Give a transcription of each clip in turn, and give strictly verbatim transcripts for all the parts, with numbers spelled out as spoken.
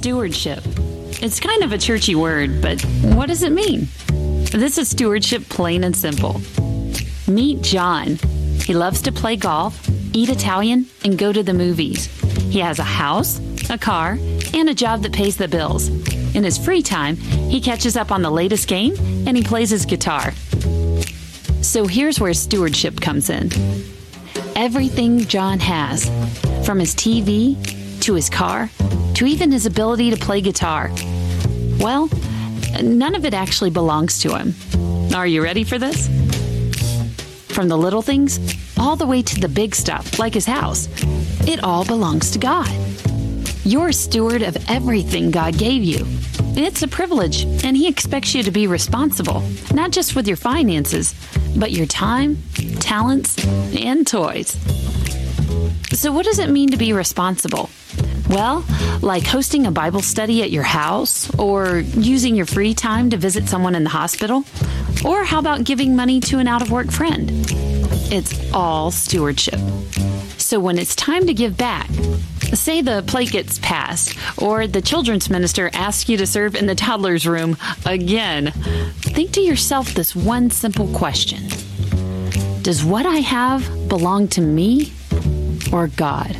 Stewardship. It's kind of a churchy word, but what does it mean? This is stewardship, plain and simple. Meet John. He loves to play golf, eat Italian, and go to the movies. He has a house, a car, and a job that pays the bills. In his free time, he catches up on the latest game and he plays his guitar. So here's where stewardship comes in. Everything John has, from his T V to his car to even his ability to play guitar, well, none of it actually belongs to him. Are you ready for this? From the little things all the way to the big stuff, like his house, it all belongs to God. You're a steward of everything God gave you. It's a privilege, and He expects you to be responsible, not just with your finances, but your time, talents, and toys. So what does it mean to be responsible? Well, like hosting a Bible study at your house, or using your free time to visit someone in the hospital, or how about giving money to an out-of-work friend? It's all stewardship. So when it's time to give back, say the plate gets passed, or the children's minister asks you to serve in the toddler's room again, think to yourself this one simple question. Does what I have belong to me or God?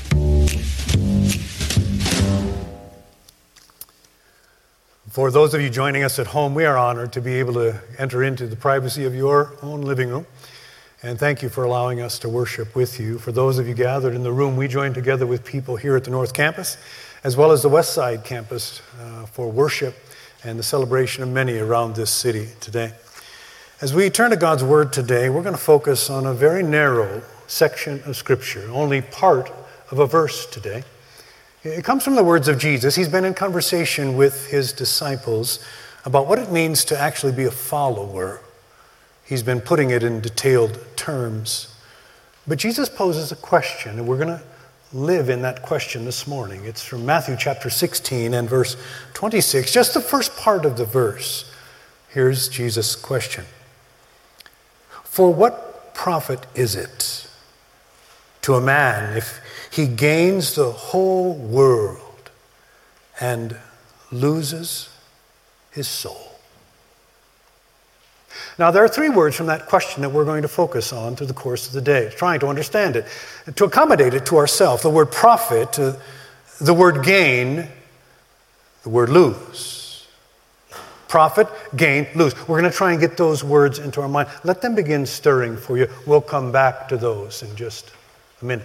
For those of you joining us at home, we are honored to be able to enter into the privacy of your own living room. And thank you for allowing us to worship with you. For those of you gathered in the room, we join together with people here at the North Campus, as well as the West Side Campus, uh, for worship and the celebration of many around this city today. As we turn to God's Word today, we're going to focus on a very narrow section of Scripture, only part of a verse today. It comes from the words of Jesus. He's been in conversation with his disciples about what it means to actually be a follower. He's been putting it in detailed terms. But Jesus poses a question, and we're going to live in that question this morning. It's from Matthew chapter sixteen and verse twenty-six, just the first part of the verse. Here's Jesus' question. For what profit is it to a man if he gains the whole world and loses his soul? Now, there are three words from that question that we're going to focus on through the course of the day, trying to understand it, to accommodate it to ourselves. The word profit, uh, the word gain, the word lose. Profit, gain, lose. We're going to try and get those words into our mind. Let them begin stirring for you. We'll come back to those in just a minute.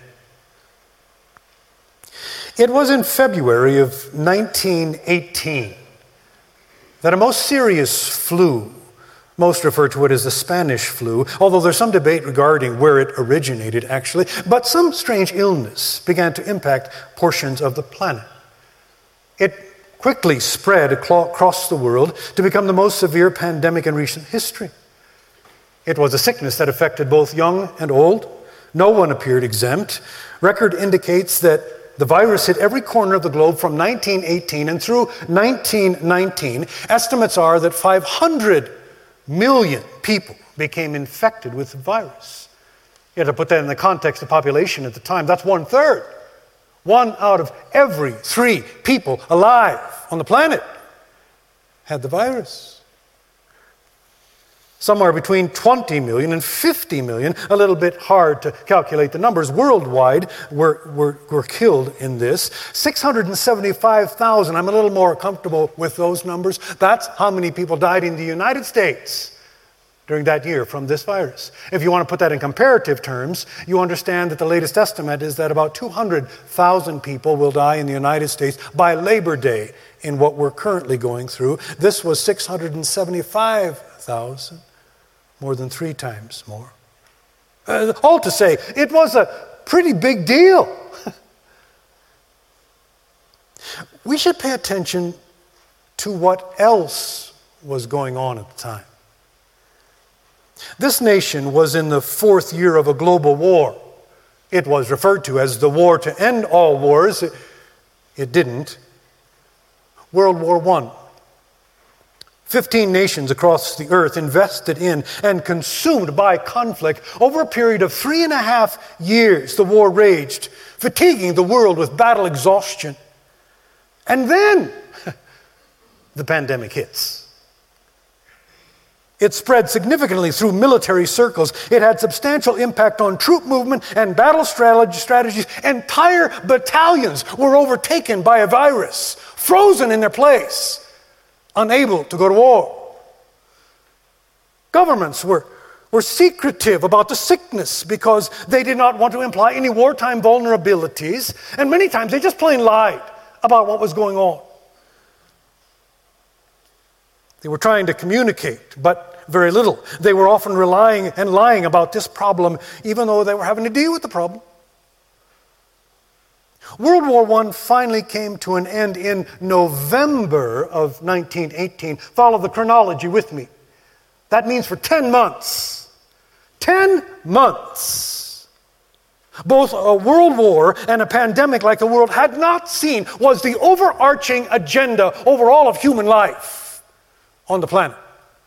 It was in February of nineteen eighteen that a most serious flu, most refer to it as the Spanish flu, although there's some debate regarding where it originated actually, but some strange illness began to impact portions of the planet. It quickly spread across the world to become the most severe pandemic in recent history. It was a sickness that affected both young and old. No one appeared exempt. Record indicates that the virus hit every corner of the globe from nineteen eighteen and through nineteen nineteen. Estimates are that five hundred million people became infected with the virus. You have to put that in the context of population at the time. That's one third. One out of every three people alive on the planet had the virus. Somewhere between twenty million and fifty million, a little bit hard to calculate the numbers, worldwide were, were, were killed in this. six hundred seventy-five thousand, I'm a little more comfortable with those numbers. That's how many people died in the United States during that year from this virus. If you want to put that in comparative terms, you understand that the latest estimate is that about two hundred thousand people will die in the United States by Labor Day in what we're currently going through. This was six hundred seventy-five thousand. More than three times more. Uh, all to say, it was a pretty big deal. We should pay attention to what else was going on at the time. This nation was in the fourth year of a global war. It was referred to as the war to end all wars. It, it didn't. World War One. Fifteen nations across the earth invested in and consumed by conflict. Over a period of three and a half years, the war raged, fatiguing the world with battle exhaustion. And then the pandemic hits. It spread significantly through military circles. It had substantial impact on troop movement and battle strategies. Entire battalions were overtaken by a virus, frozen in their place, unable to go to war. Governments were, were secretive about the sickness because they did not want to imply any wartime vulnerabilities, and many times they just plain lied about what was going on. They were trying to communicate, but very little. They were often relying and lying about this problem, even though they were having to deal with the problem. World War One finally came to an end in November of nineteen eighteen. Follow the chronology with me. That means for ten months. Ten months. Both a world war and a pandemic like the world had not seen was the overarching agenda over all of human life on the planet.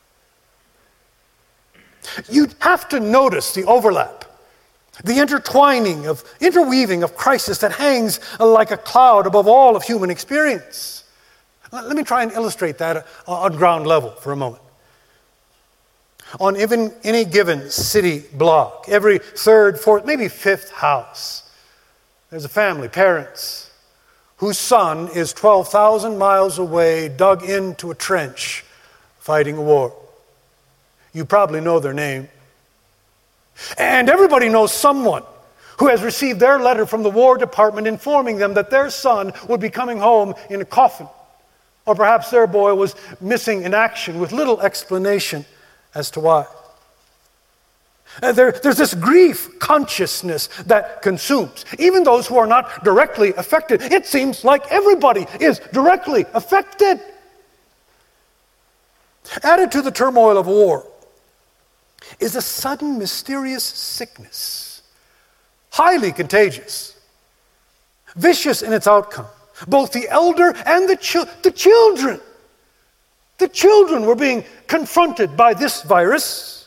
You'd have to notice the overlap, the intertwining of, interweaving of crisis that hangs like a cloud above all of human experience. Let me try and illustrate that on ground level for a moment. On even any given city block, every third, fourth, maybe fifth house, there's a family, parents, whose son is twelve thousand miles away, dug into a trench, fighting a war. You probably know their name. And everybody knows someone who has received their letter from the War Department informing them that their son would be coming home in a coffin. Or perhaps their boy was missing in action with little explanation as to why. And there, there's this grief consciousness that consumes. Even those who are not directly affected, it seems like everybody is directly affected. Added to the turmoil of war is a sudden mysterious sickness, highly contagious, vicious in its outcome. Both the elder and the, chi- the children, the children were being confronted by this virus.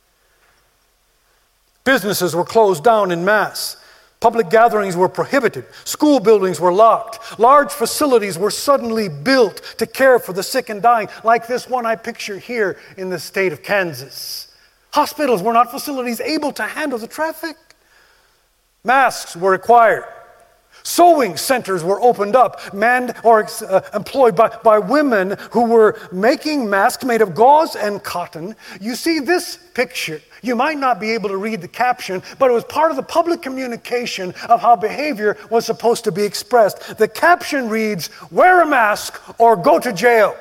Businesses were closed down en masse. Public gatherings were prohibited. School buildings were locked. Large facilities were suddenly built to care for the sick and dying, like this one I picture here in the state of Kansas. Hospitals were not facilities able to handle the traffic. Masks were required. Sewing centers were opened up, manned or uh, employed by, by women who were making masks made of gauze and cotton. You see this picture. You might not be able to read the caption, but it was part of the public communication of how behavior was supposed to be expressed. The caption reads, "Wear a mask or go to jail."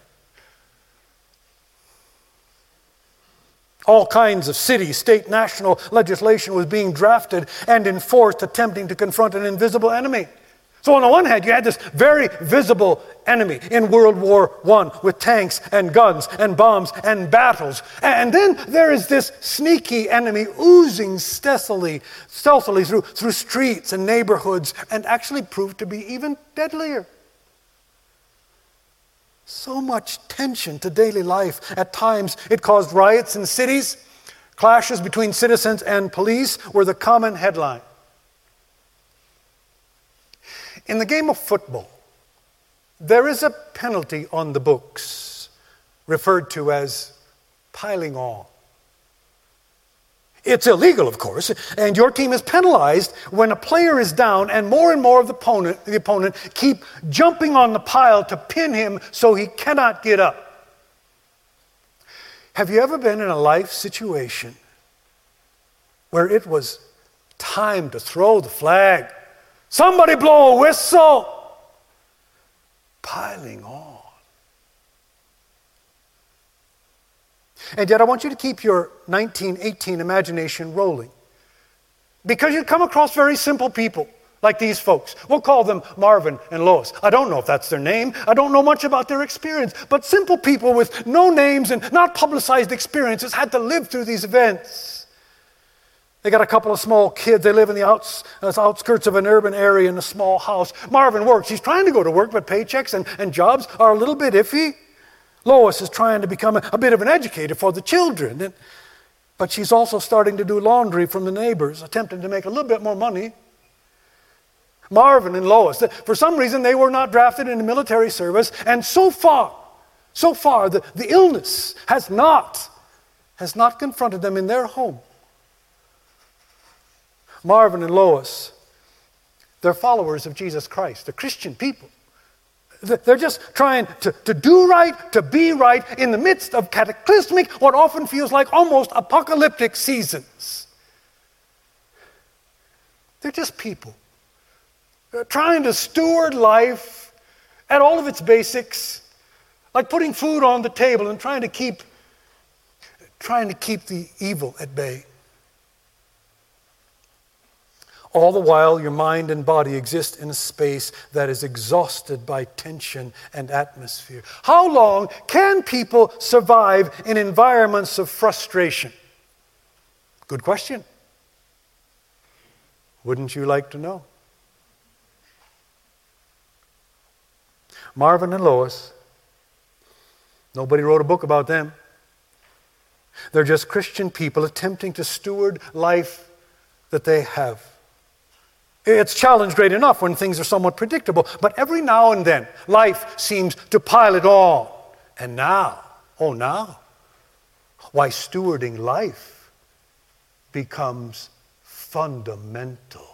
All kinds of city, state, national legislation was being drafted and enforced, attempting to confront an invisible enemy. So on the one hand, you had this very visible enemy in World War One with tanks and guns and bombs and battles. And then there is this sneaky enemy oozing stealthily, stealthily through, through streets and neighborhoods, and actually proved to be even deadlier. So much tension to daily life. At times, it caused riots in cities. Clashes between citizens and police were the common headline. In the game of football, there is a penalty on the books referred to as piling on. It's illegal, of course, and your team is penalized when a player is down and more and more of the opponent, the opponent keep jumping on the pile to pin him so he cannot get up. Have you ever been in a life situation where it was time to throw the flag? Somebody blow a whistle. Piling on. And yet I want you to keep your nineteen eighteen imagination rolling. Because you come across very simple people like these folks. We'll call them Marvin and Lois. I don't know if that's their name. I don't know much about their experience. But simple people with no names and not publicized experiences had to live through these events. They got a couple of small kids. They live in the outs, uh, outskirts of an urban area in a small house. Marvin works. He's trying to go to work, but paychecks and, and jobs are a little bit iffy. Lois is trying to become a, a bit of an educator for the children, and, but she's also starting to do laundry from the neighbors, attempting to make a little bit more money. Marvin and Lois, for some reason they were not drafted into military service, and so far, so far, the, the illness has not, has not confronted them in their home. Marvin and Lois, they're followers of Jesus Christ. They're Christian people. They're just trying to, to do right, to be right in the midst of cataclysmic, what often feels like almost apocalyptic seasons. They're just people. They're trying to steward life at all of its basics, like putting food on the table and trying to keep, trying to keep the evil at bay. All the while, your mind and body exist in a space that is exhausted by tension and atmosphere. How long can people survive in environments of frustration? Good question. Wouldn't you like to know? Marvin and Lois, nobody wrote a book about them. They're just Christian people attempting to steward life that they have. It's challenge great enough when things are somewhat predictable, but every now and then, life seems to pile it on. And now, oh now, why stewarding life becomes fundamental.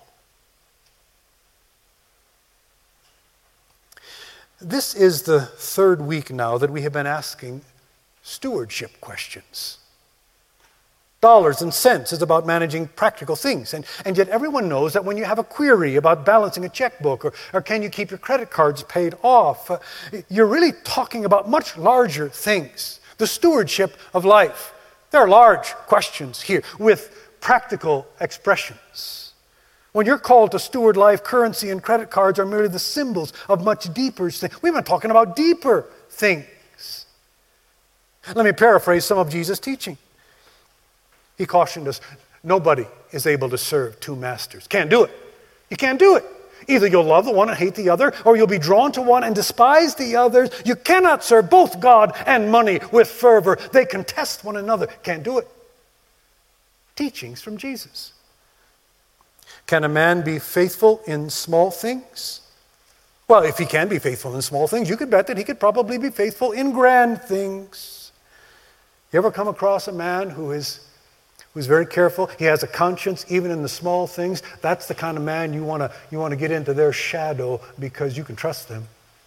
This is the third week now that we have been asking stewardship questions. Dollars and cents is about managing practical things. And, and yet everyone knows that when you have a query about balancing a checkbook or, or can you keep your credit cards paid off, uh, you're really talking about much larger things. The stewardship of life. There are large questions here with practical expressions. When you're called to steward life, currency and credit cards are merely the symbols of much deeper things. We've been talking about deeper things. Let me paraphrase some of Jesus' teaching. He cautioned us, nobody is able to serve two masters. Can't do it. You can't do it. Either you'll love the one and hate the other, or you'll be drawn to one and despise the other. You cannot serve both God and money with fervor. They contest one another. Can't do it. Teachings from Jesus. Can a man be faithful in small things? Well, if he can be faithful in small things, you could bet that he could probably be faithful in grand things. You ever come across a man who is who's very careful? He has a conscience even in the small things. That's the kind of man you want to you want to get into their shadow because you can trust them.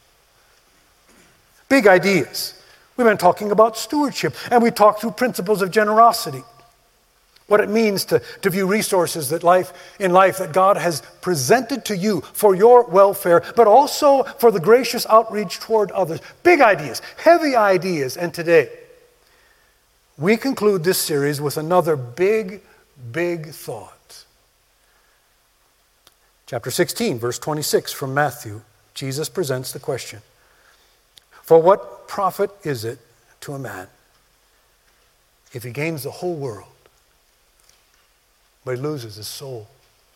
Big ideas. We've been talking about stewardship, and we talked through principles of generosity. What it means to, to view resources that life in life that God has presented to you for your welfare, but also for the gracious outreach toward others. Big ideas, heavy ideas. And today, we conclude this series with another big, big thought. Chapter sixteen, verse twenty-six from Matthew, Jesus presents the question, "For what profit is it to a man if he gains the whole world, but he loses his soul?"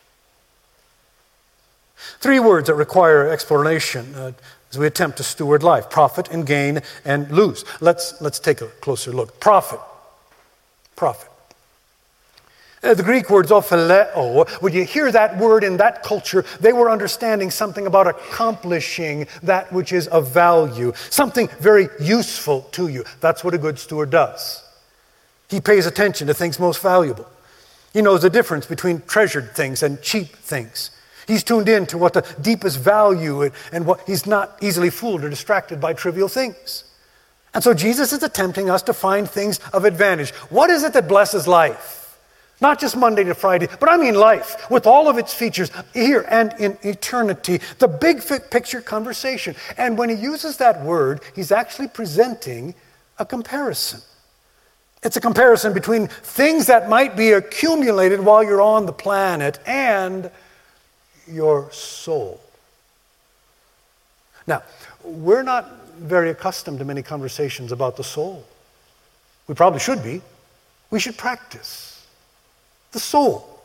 Three words that require explanation uh, as we attempt to steward life: profit and gain and lose. Let's, let's take a closer look. Profit. Profit. Uh, the Greek word ophileo, when you hear that word in that culture, they were understanding something about accomplishing that which is of value, something very useful to you. That's what a good steward does. He pays attention to things most valuable. He knows the difference between treasured things and cheap things. He's tuned in to what the deepest value and, and what he's not easily fooled or distracted by trivial things. And so Jesus is attempting us to find things of advantage. What is it that blesses life? Not just Monday to Friday, but I mean life with all of its features here and in eternity. The big picture conversation. And when he uses that word, he's actually presenting a comparison. It's a comparison between things that might be accumulated while you're on the planet and your soul. Now, we're not very accustomed to many conversations about the soul. We probably should be. We should practice the soul.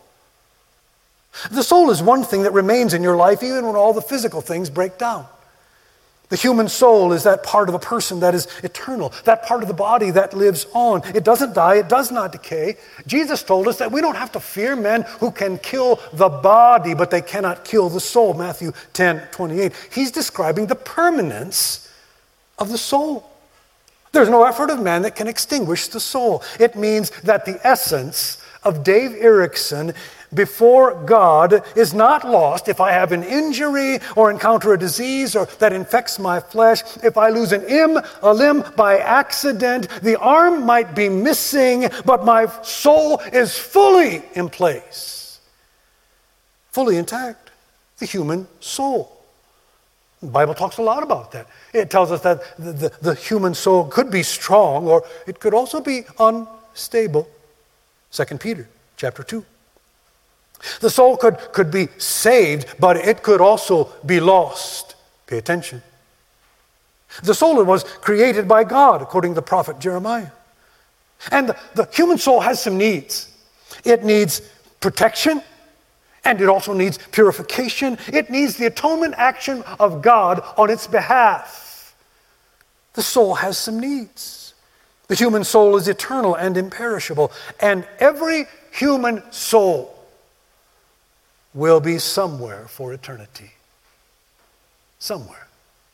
The soul is one thing that remains in your life even when all the physical things break down. The human soul is that part of a person that is eternal, that part of the body that lives on. It doesn't die, it does not decay. Jesus told us that we don't have to fear men who can kill the body, but they cannot kill the soul. Matthew ten twenty-eight. He's describing the permanence of the soul. There's no effort of man that can extinguish the soul. It means that the essence of Dave Erickson before God is not lost. If I have an injury or encounter a disease or that infects my flesh, if I lose an im, a limb by accident, the arm might be missing, but my soul is fully in place, fully intact, the human soul. The Bible talks a lot about that. It tells us that the, the, the human soul could be strong or it could also be unstable. Second Peter chapter two. The soul could, could be saved, but it could also be lost. Pay attention. The soul was created by God, according to the prophet Jeremiah. And the, the human soul has some needs. It needs protection, and it also needs purification. It needs the atonement action of God on its behalf. The soul has some needs. The human soul is eternal and imperishable, and every human soul will be somewhere for eternity. Somewhere.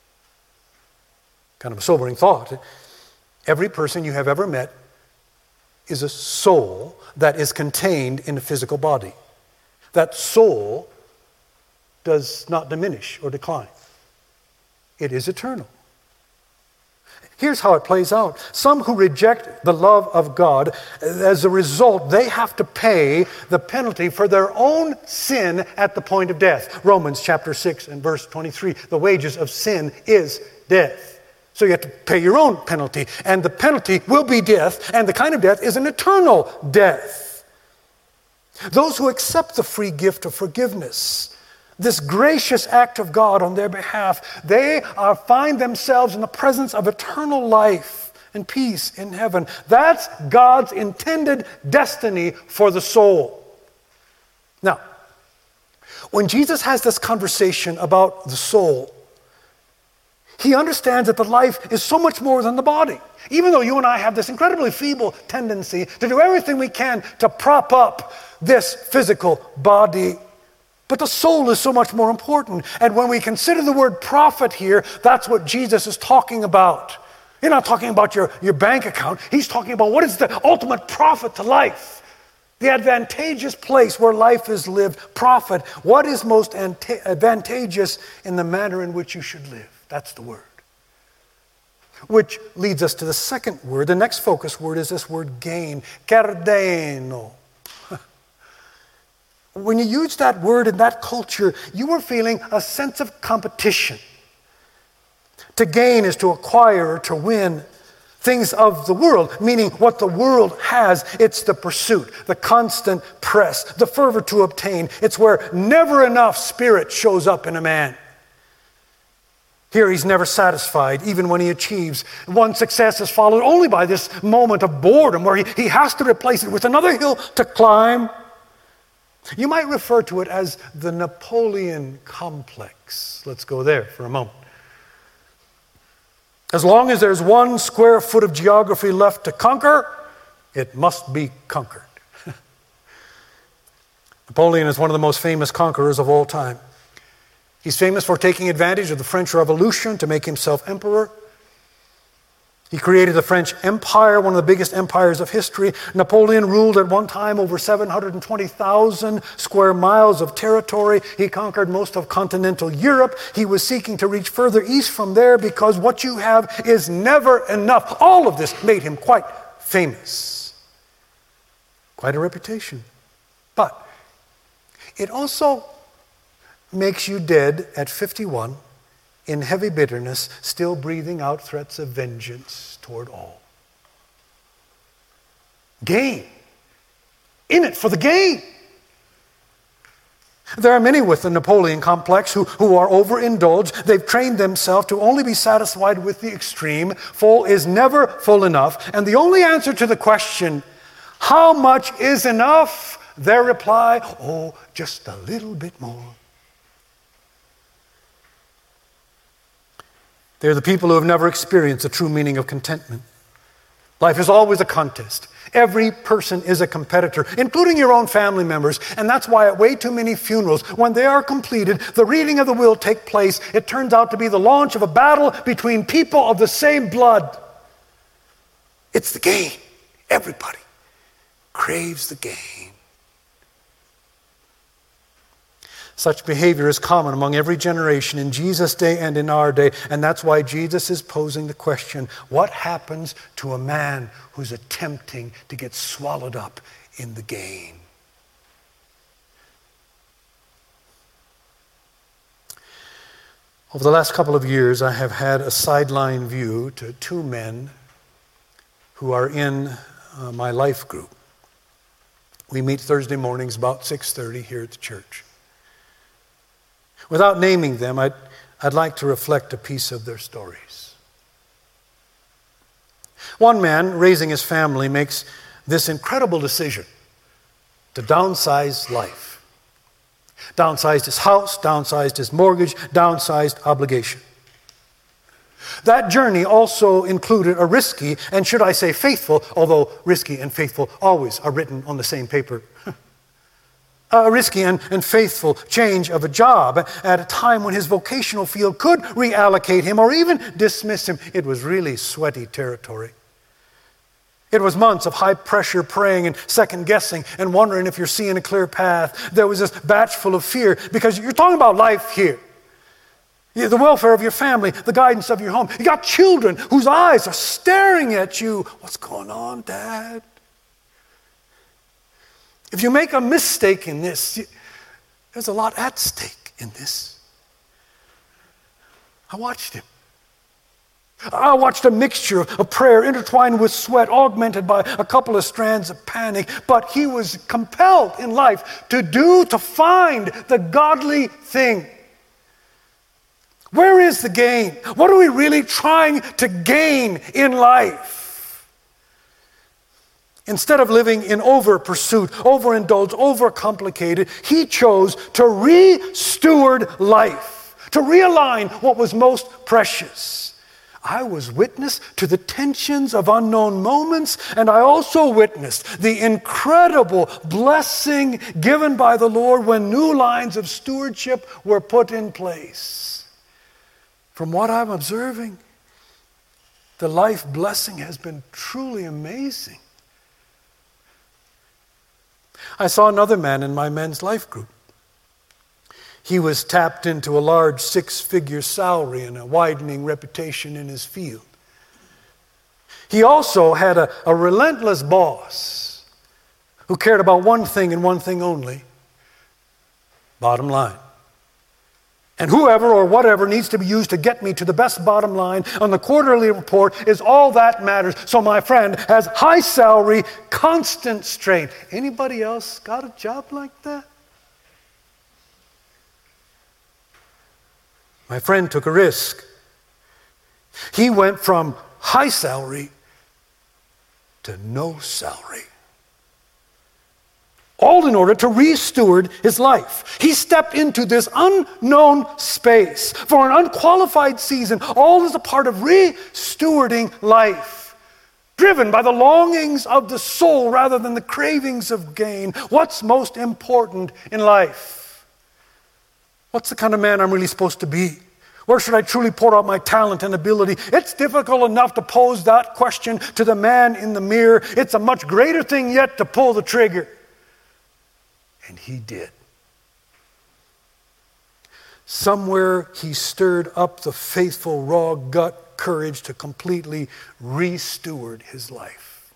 Kind of a sobering thought. Every person you have ever met is a soul that is contained in a physical body. That soul does not diminish or decline. It is eternal. Here's how it plays out. Some who reject the love of God, as a result, they have to pay the penalty for their own sin at the point of death. Romans chapter six and verse twenty-three. The wages of sin is death. So you have to pay your own penalty. And the penalty will be death. And the kind of death is an eternal death. Those who accept the free gift of forgiveness, this gracious act of God on their behalf, they uh, find themselves in the presence of eternal life and peace in heaven. That's God's intended destiny for the soul. Now, when Jesus has this conversation about the soul, he understands that the life is so much more than the body. Even though you and I have this incredibly feeble tendency to do everything we can to prop up this physical body, but the soul is so much more important. And when we consider the word profit here, that's what Jesus is talking about. He's not talking about your, your bank account. He's talking about what is the ultimate profit to life. The advantageous place where life is lived. Profit. What is most anta- advantageous in the manner in which you should live? That's the word. Which leads us to the second word. The next focus word is this word gain. Kerdeno. When you use that word in that culture, you were feeling a sense of competition. To gain is to acquire or to win things of the world, meaning what the world has. It's the pursuit, the constant press, the fervor to obtain. It's where never enough spirit shows up in a man. Here he's never satisfied, even when he achieves. One success is followed only by this moment of boredom where he, he has to replace it with another hill to climb. You might refer to it as the Napoleon complex. Let's go there for a moment. As long as there's one square foot of geography left to conquer, it must be conquered. Napoleon is one of the most famous conquerors of all time. He's famous for taking advantage of the French Revolution to make himself emperor. He created the French Empire, one of the biggest empires of history. Napoleon ruled at one time over seven hundred twenty thousand square miles of territory. He conquered most of continental Europe. He was seeking to reach further east from there because what you have is never enough. All of this made him quite famous. Quite a reputation. But it also makes you dead at fifty-one in heavy bitterness, still breathing out threats of vengeance toward all. Gain. In it for the gain. There are many with the Napoleon complex who, who are overindulged. They've trained themselves to only be satisfied with the extreme. Full is never full enough. And the only answer to the question, how much is enough? Their reply, oh, just a little bit more. They're the people who have never experienced the true meaning of contentment. Life is always a contest. Every person is a competitor, including your own family members. And that's why at way too many funerals, when they are completed, the reading of the will take place. It turns out to be the launch of a battle between people of the same blood. It's the gain. Everybody craves the gain. Such behavior is common among every generation in Jesus' day and in our day. And that's why Jesus is posing the question, what happens to a man who's attempting to get swallowed up in the gain? Over the last couple of years, I have had a sideline view to two men who are in uh, my life group. We meet Thursday mornings about six thirty here at the church. Without naming them, I'd, I'd like to reflect a piece of their stories. One man, raising his family, makes this incredible decision to downsize life. Downsized his house, downsized his mortgage, downsized obligation. That journey also included a risky, and should I say faithful, although risky and faithful always are written on the same paper, a risky and, and faithful change of a job at a time when his vocational field could reallocate him or even dismiss him. It was really sweaty territory. It was months of high-pressure praying and second-guessing and wondering if you're seeing a clear path. There was this batch full of fear because you're talking about life here. The welfare of your family, the guidance of your home. You got children whose eyes are staring at you. What's going on, Dad? If you make a mistake in this, you, there's a lot at stake in this. I watched him. I watched a mixture of prayer intertwined with sweat, augmented by a couple of strands of panic. But he was compelled in life to do, to find the godly thing. Where is the gain? What are we really trying to gain in life? Instead of living in over-pursuit, overindulged, over-complicated, he chose to re-steward life, to realign what was most precious. I was witness to the tensions of unknown moments, and I also witnessed the incredible blessing given by the Lord when new lines of stewardship were put in place. From what I'm observing, the life blessing has been truly amazing. I saw another man in my men's life group. He was tapped into a large six-figure salary and a widening reputation in his field. He also had a, a relentless boss who cared about one thing and one thing only: bottom line. And whoever or whatever needs to be used to get me to the best bottom line on the quarterly report is all that matters. So my friend has high salary, constant strain. Anybody else got a job like that? My friend took a risk. He went from high salary to no salary. All in order to re-steward his life. He stepped into this unknown space for an unqualified season, all as a part of re-stewarding life, driven by the longings of the soul rather than the cravings of gain. What's most important in life? What's the kind of man I'm really supposed to be? Where should I truly pour out my talent and ability? It's difficult enough to pose that question to the man in the mirror. It's a much greater thing yet to pull the trigger. And he did. Somewhere he stirred up the faithful, raw gut courage to completely re-steward his life.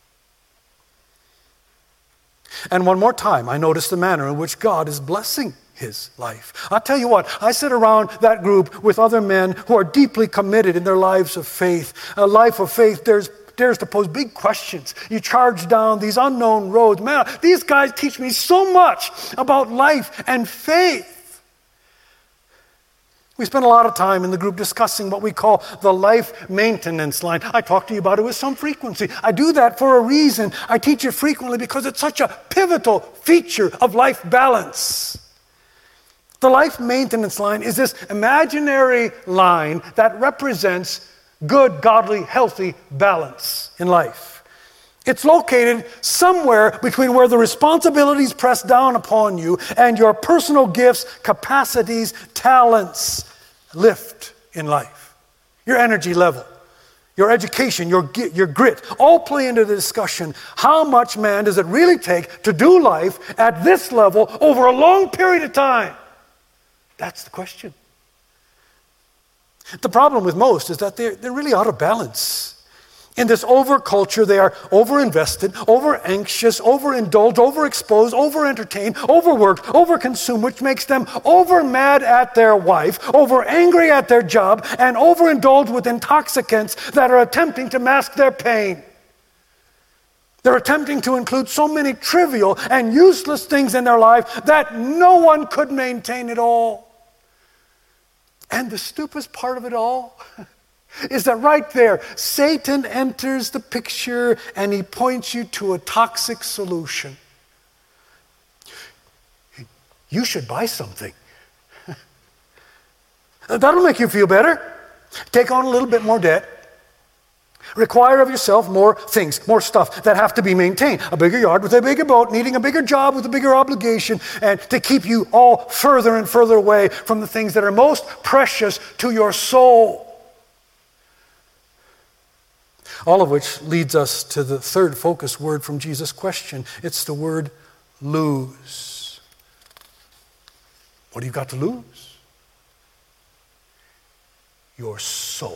And one more time, I noticed the manner in which God is blessing his life. I'll tell you what, I sit around that group with other men who are deeply committed in their lives of faith. A life of faith, there's dares to pose big questions. You charge down these unknown roads. Man, these guys teach me so much about life and faith. We spend a lot of time in the group discussing what we call the life maintenance line. I talk to you about it with some frequency. I do that for a reason. I teach it frequently because it's such a pivotal feature of life balance. The life maintenance line is this imaginary line that represents good, godly, healthy balance in life. It's located somewhere between where the responsibilities press down upon you and your personal gifts, capacities, talents lift in life. Your energy level, your education, your, your grit, all play into the discussion. How much, man, does it really take to do life at this level over a long period of time? That's the question. The problem with most is that they're, they're really out of balance. In this over-culture, they are over-invested, over-anxious, over-indulged, overexposed, over-entertained, overworked, over-consumed, which makes them over-mad at their wife, over-angry at their job, and overindulged with intoxicants that are attempting to mask their pain. They're attempting to include so many trivial and useless things in their life that no one could maintain it all. And the stupidest part of it all is that right there, Satan enters the picture and he points you to a toxic solution. You should buy something. That'll make you feel better. Take on a little bit more debt. Require of yourself more things, more stuff that have to be maintained. A bigger yard with a bigger boat, needing a bigger job with a bigger obligation, and to keep you all further and further away from the things that are most precious to your soul. All of which leads us to the third focus word from Jesus' question. It's the word lose. What do you got to lose? Your soul.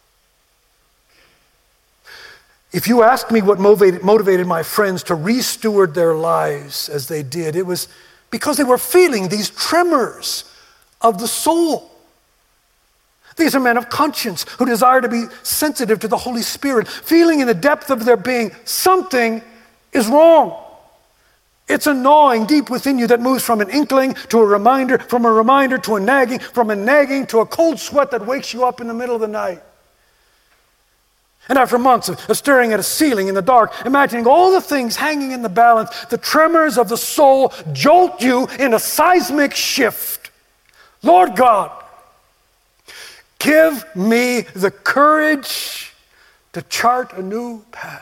If you ask me what motivated, motivated my friends to re-steward their lives as they did, it was because they were feeling these tremors of the soul. These are men of conscience who desire to be sensitive to the Holy Spirit, feeling in the depth of their being something is wrong. It's a gnawing deep within you that moves from an inkling to a reminder, from a reminder to a nagging, from a nagging to a cold sweat that wakes you up in the middle of the night. And after months of staring at a ceiling in the dark, imagining all the things hanging in the balance, the tremors of the soul jolt you in a seismic shift. Lord God, give me the courage to chart a new path.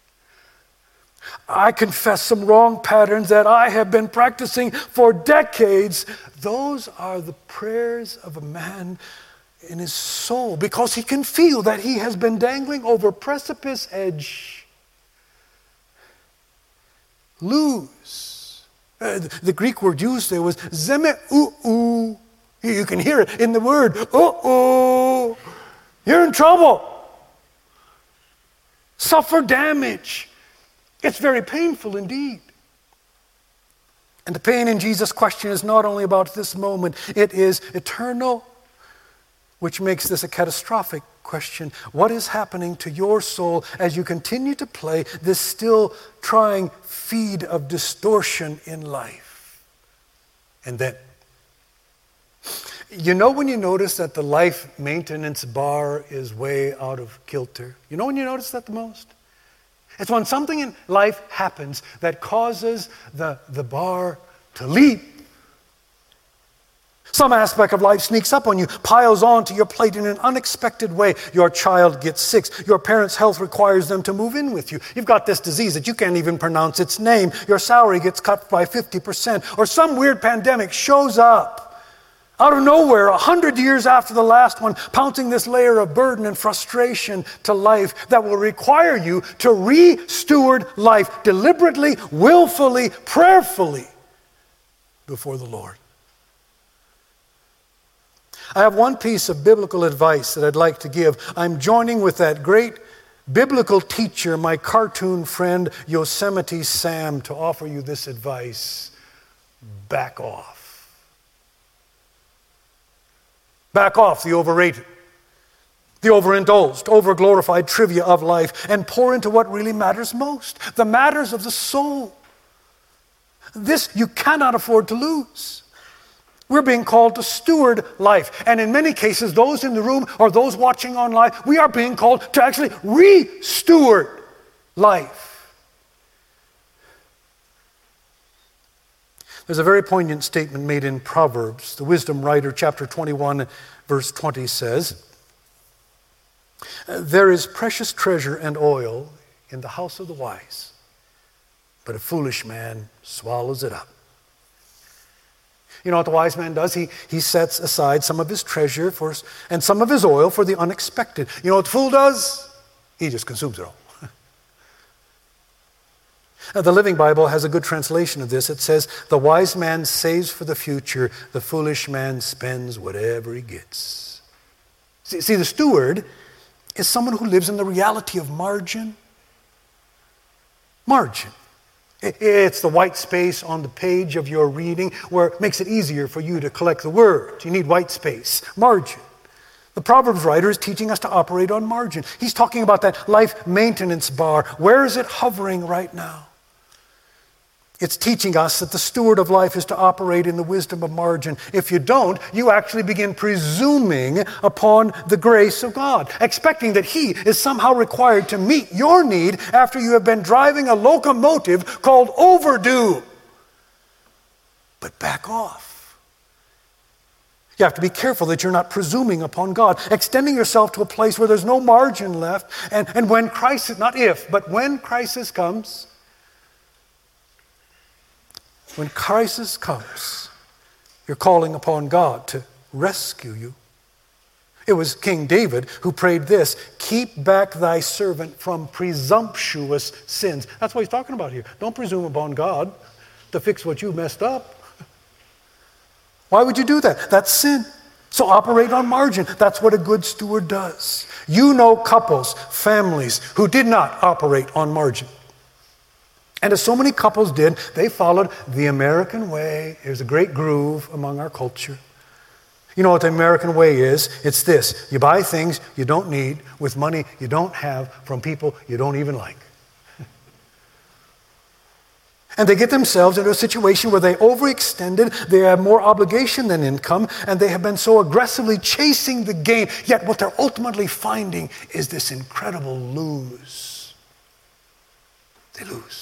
I confess some wrong patterns that I have been practicing for decades. Those are the prayers of a man in his soul, because he can feel that he has been dangling over precipice edge. Lose. Uh, the, the Greek word used there was zeme-u-u. You can hear it in the word. Uh-oh. You're in trouble. Suffer damage. It's very painful indeed. And the pain in Jesus' question is not only about this moment, it is eternal, which makes this a catastrophic question. What is happening to your soul as you continue to play this still trying feed of distortion in life? And then, you know when you notice that the life maintenance bar is way out of kilter? You know when you notice that the most? It's when something in life happens that causes the, the bar to leap. Some aspect of life sneaks up on you, piles onto your plate in an unexpected way. Your child gets sick. Your parents' health requires them to move in with you. You've got this disease that you can't even pronounce its name. Your salary gets cut by fifty percent. Or some weird pandemic shows up out of nowhere, a hundred years after the last one, pouncing this layer of burden and frustration to life that will require you to re-steward life deliberately, willfully, prayerfully before the Lord. I have one piece of biblical advice that I'd like to give. I'm joining with that great biblical teacher, my cartoon friend, Yosemite Sam, to offer you this advice. Back off. Back off the overrated, the overindulged, overglorified trivia of life, and pour into what really matters most, the matters of the soul. This you cannot afford to lose. We're being called to steward life. And in many cases, those in the room or those watching online, we are being called to actually re-steward life. There's a very poignant statement made in Proverbs. The wisdom writer, chapter twenty-one, verse twenty says, "There is precious treasure and oil in the house of the wise, but a foolish man swallows it up." You know what the wise man does? He, he sets aside some of his treasure for, and some of his oil for the unexpected. You know what the fool does? He just consumes it all. Now, the Living Bible has a good translation of this. It says, "The wise man saves for the future, the foolish man spends whatever he gets." See, see, the steward is someone who lives in the reality of margin. Margin. It's the white space on the page of your reading where it makes it easier for you to collect the words. You need white space, margin. The Proverbs writer is teaching us to operate on margin. He's talking about that life maintenance bar. Where is it hovering right now? It's teaching us that the steward of life is to operate in the wisdom of margin. If you don't, you actually begin presuming upon the grace of God, expecting that He is somehow required to meet your need after you have been driving a locomotive called overdue. But back off. You have to be careful that you're not presuming upon God, extending yourself to a place where there's no margin left. And, and when crisis, not if, but when crisis comes, When crisis comes, you're calling upon God to rescue you. It was King David who prayed this, "Keep back thy servant from presumptuous sins." That's what he's talking about here. Don't presume upon God to fix what you messed up. Why would you do that? That's sin. So operate on margin. That's what a good steward does. You know couples, families who did not operate on margin. And as so many couples did, they followed the American way. There's a great groove among our culture. You know what the American way is? It's this. You buy things you don't need with money you don't have from people you don't even like. And they get themselves into a situation where they overextended, they have more obligation than income, and they have been so aggressively chasing the gain. Yet what they're ultimately finding is this incredible lose. They lose.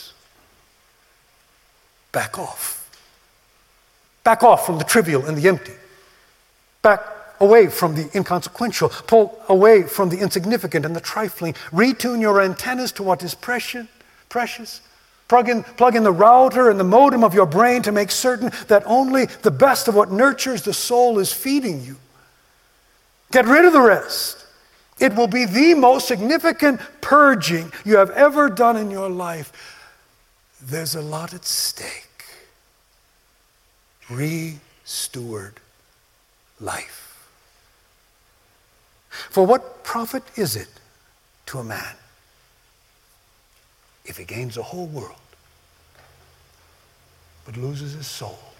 Back off. Back off from the trivial and the empty. Back away from the inconsequential. Pull away from the insignificant and the trifling. Retune your antennas to what is precious. Precious. Plug in, plug in the router and the modem of your brain to make certain that only the best of what nurtures the soul is feeding you. Get rid of the rest. It will be the most significant purging you have ever done in your life. There's a lot at stake. Re-steward life. For what profit is it to a man if he gains the whole world but loses his soul?